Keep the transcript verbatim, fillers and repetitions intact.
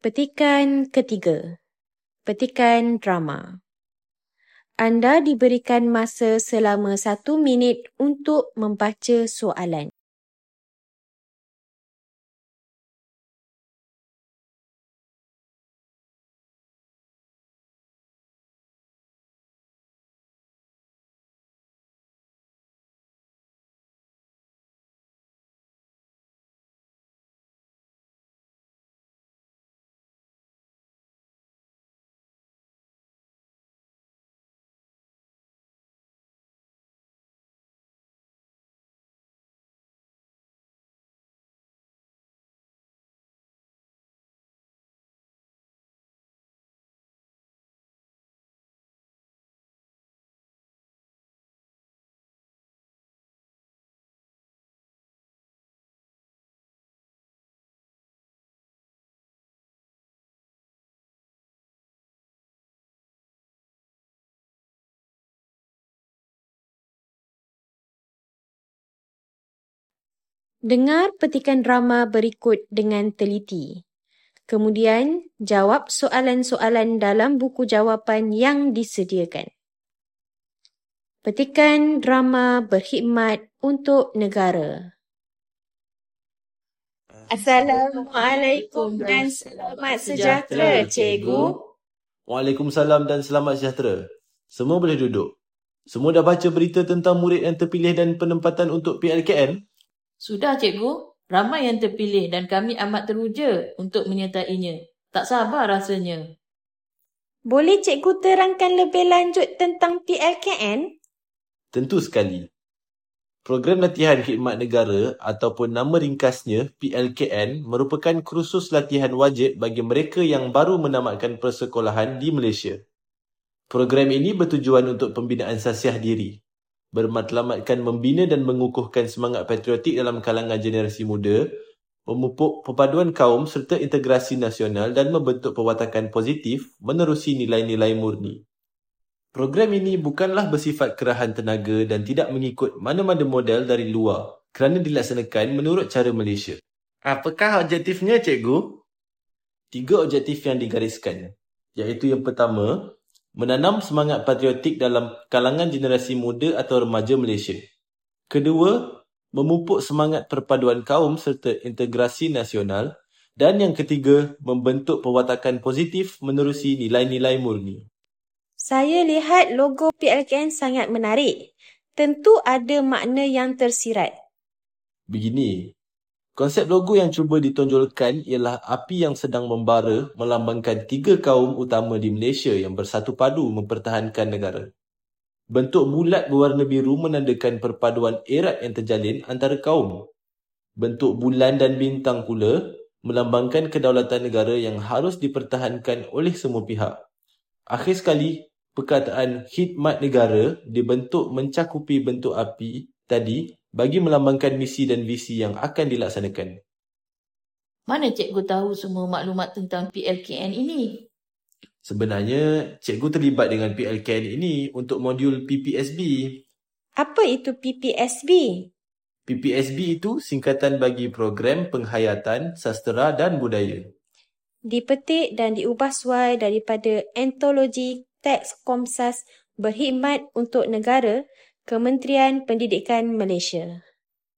Petikan ketiga. Petikan drama. Anda diberikan masa selama satu minit untuk membaca soalan. Dengar petikan drama berikut dengan teliti. Kemudian, jawab soalan-soalan dalam buku jawapan yang disediakan. Petikan drama berkhidmat untuk negara. Assalamualaikum dan selamat sejahtera, Cikgu. Waalaikumsalam dan selamat sejahtera. Semua boleh duduk. Semua dah baca berita tentang murid yang terpilih dan penempatan untuk P L K N? Sudah, Cikgu. Ramai yang terpilih dan kami amat teruja untuk menyertainya. Tak sabar rasanya. Boleh Cikgu terangkan lebih lanjut tentang P L K N? Tentu sekali. Program Latihan Khidmat Negara ataupun nama ringkasnya P L K N merupakan kursus latihan wajib bagi mereka yang baru menamatkan persekolahan di Malaysia. Program ini bertujuan untuk pembinaan sasiah diri, bermatlamatkan membina dan mengukuhkan semangat patriotik dalam kalangan generasi muda, memupuk perpaduan kaum serta integrasi nasional dan membentuk perwatakan positif menerusi nilai-nilai murni. Program ini bukanlah bersifat kerahan tenaga dan tidak mengikut mana-mana model dari luar kerana dilaksanakan menurut cara Malaysia. Apakah objektifnya, Cikgu? Tiga objektif yang digariskan, iaitu yang pertama, menanam semangat patriotik dalam kalangan generasi muda atau remaja Malaysia. Kedua, memupuk semangat perpaduan kaum serta integrasi nasional. Dan yang ketiga, membentuk perwatakan positif menerusi nilai-nilai murni. Saya lihat logo P L K N sangat menarik. Tentu ada makna yang tersirat. Begini, konsep logo yang cuba ditonjolkan ialah api yang sedang membara melambangkan tiga kaum utama di Malaysia yang bersatu padu mempertahankan negara. Bentuk bulat berwarna biru menandakan perpaduan erat yang terjalin antara kaum. Bentuk bulan dan bintang pula melambangkan kedaulatan negara yang harus dipertahankan oleh semua pihak. Akhir sekali, perkataan khidmat negara dibentuk mencakupi bentuk api tadi bagi melambangkan misi dan visi yang akan dilaksanakan. Mana Cikgu tahu semua maklumat tentang P L K N ini? Sebenarnya, Cikgu terlibat dengan P L K N ini untuk modul P P S B. Apa itu P P S B? P P S B itu singkatan bagi Program Penghayatan Sastera dan Budaya. Dipetik dan diubah suai daripada antologi teks Komsas Berkhidmat untuk Negara, Kementerian Pendidikan Malaysia.